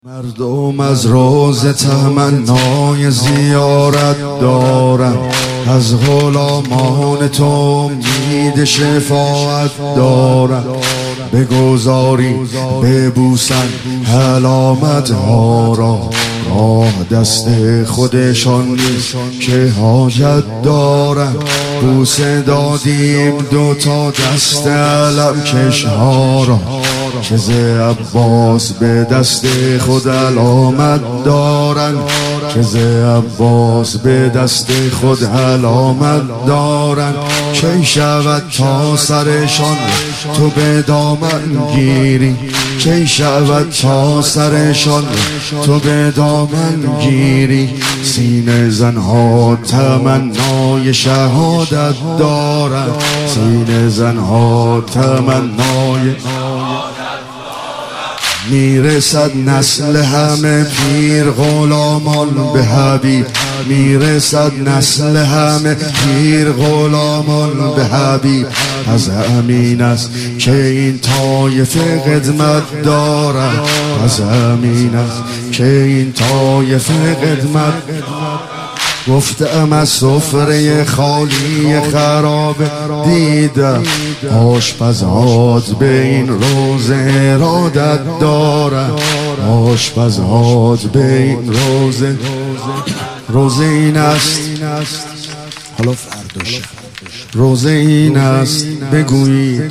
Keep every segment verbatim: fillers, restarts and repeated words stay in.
مردم از روز تمنای زیارت دارم، از غلامان تو امید شفاعت دارم. بگذاری ببوسن علامت ها را، راه دست خودشان نیست که حاجت دارم. بوسه دادیم دو تا دست علم کش ها را، که ز عباس به دست خود علامت دارن، که ز عباس به دست خود علامت دارن. کی شود تا سرشان تو به دامن گیری، کی شود تا سرشان تو به دامن گیری. سینه زنها تمنای شهادت دارن، سینه زنها تمنای میرسد نسل همه پیر غلامان به حبیب، میرسد نسل همه پیر غلامان به حبیب. از همین است که این طایفه خدمت دارد، از همین است که این طایفه خدمت. گفتم از سفره خالی خراب دیدم، آشپزهات به این روزه ارادت دارم، آشپزهات به این روزه. روزه این است حالا فرداشه، روزه این است بگویی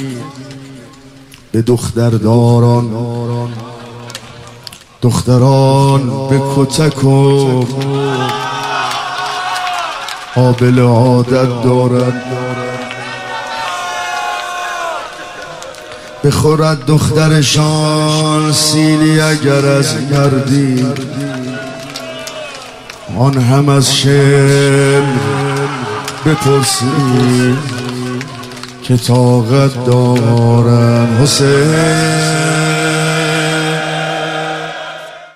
به دخترداران، دختران به کتک و قابل عادت دارد. بخورد دخترشان سیلی اگر از مردی، آن هم از شعر بپرسی که طاقت دارم. حسین